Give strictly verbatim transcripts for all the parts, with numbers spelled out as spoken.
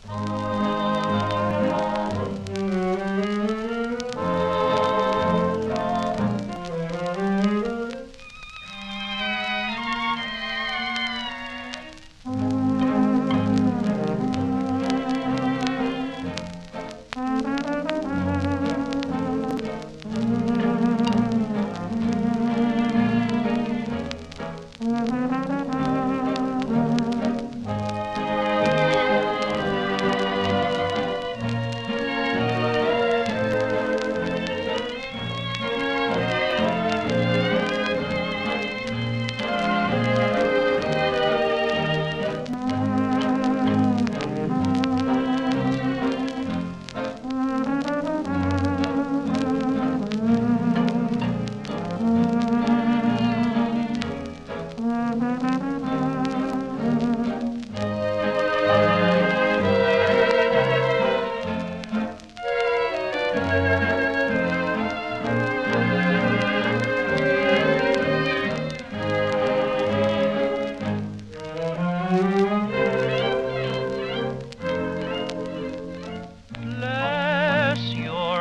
Bless your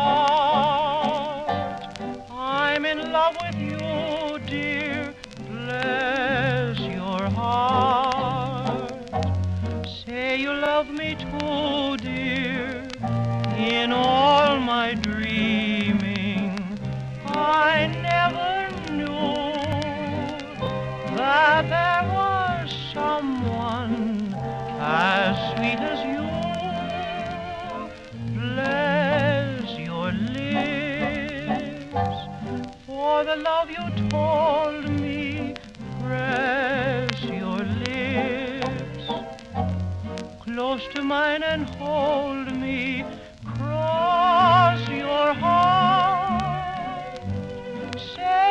heart, I'm in love with you, dear. Bless your heart, say you love me too, dear. In all my dreaming, I never knew that there was someone as sweet as you. Bless your lips for the love you told me. Press your lips close to mine and hold me. Cross your heart, say